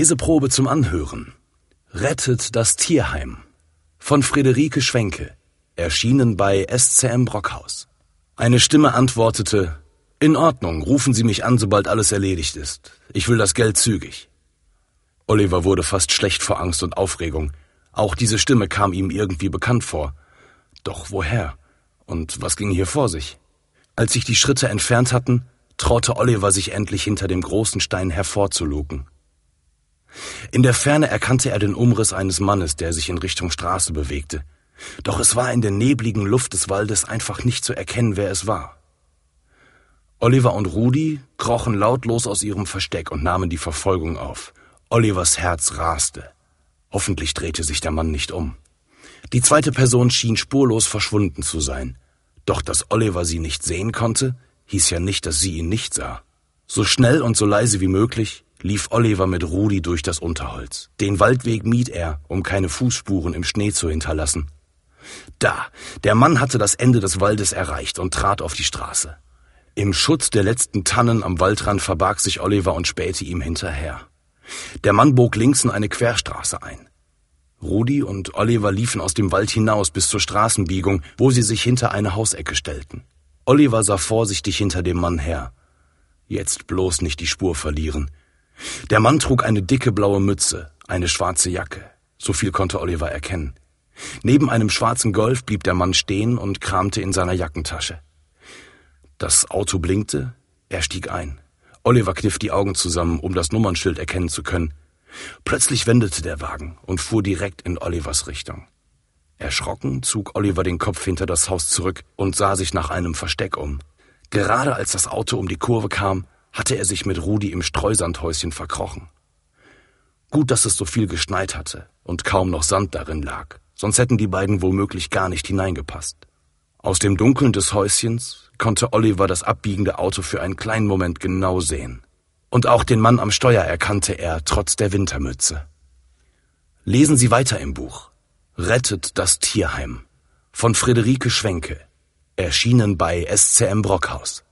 Leseprobe zum Anhören. Rettet das Tierheim von Friederike Schwenke, erschienen bei SCM Brockhaus. Eine Stimme antwortete: »In Ordnung, rufen Sie mich an, sobald alles erledigt ist. Ich will das Geld zügig.« Oliver wurde fast schlecht vor Angst und Aufregung. Auch diese Stimme kam ihm irgendwie bekannt vor. Doch woher? Und was ging hier vor sich? Als sich die Schritte entfernt hatten, traute Oliver sich endlich hinter dem großen Stein hervorzulugen. In der Ferne erkannte er den Umriss eines Mannes, der sich in Richtung Straße bewegte. Doch es war in der nebligen Luft des Waldes einfach nicht zu erkennen, wer es war. Oliver und Rudi krochen lautlos aus ihrem Versteck und nahmen die Verfolgung auf. Olivers Herz raste. Hoffentlich drehte sich der Mann nicht um. Die zweite Person schien spurlos verschwunden zu sein. Doch dass Oliver sie nicht sehen konnte, hieß ja nicht, dass sie ihn nicht sah. So schnell und so leise wie möglich lief Oliver mit Rudi durch das Unterholz. Den Waldweg mied er, um keine Fußspuren im Schnee zu hinterlassen. Da, der Mann hatte das Ende des Waldes erreicht und trat auf die Straße. Im Schutz der letzten Tannen am Waldrand verbarg sich Oliver und spähte ihm hinterher. Der Mann bog links in eine Querstraße ein. Rudi und Oliver liefen aus dem Wald hinaus bis zur Straßenbiegung, wo sie sich hinter eine Hausecke stellten. Oliver sah vorsichtig hinter dem Mann her. Jetzt bloß nicht die Spur verlieren. Der Mann trug eine dicke blaue Mütze, eine schwarze Jacke. So viel konnte Oliver erkennen. Neben einem schwarzen Golf blieb der Mann stehen und kramte in seiner Jackentasche. Das Auto blinkte, er stieg ein. Oliver kniff die Augen zusammen, um das Nummernschild erkennen zu können. Plötzlich wendete der Wagen und fuhr direkt in Olivers Richtung. Erschrocken zog Oliver den Kopf hinter das Haus zurück und sah sich nach einem Versteck um. Gerade als das Auto um die Kurve kam, hatte er sich mit Rudi im Streusandhäuschen verkrochen. Gut, dass es so viel geschneit hatte und kaum noch Sand darin lag, sonst hätten die beiden womöglich gar nicht hineingepasst. Aus dem Dunkeln des Häuschens konnte Oliver das abbiegende Auto für einen kleinen Moment genau sehen. Und auch den Mann am Steuer erkannte er, trotz der Wintermütze. Lesen Sie weiter im Buch »Rettet das Tierheim« von Friederike Schwenke, erschienen bei SCM Brockhaus.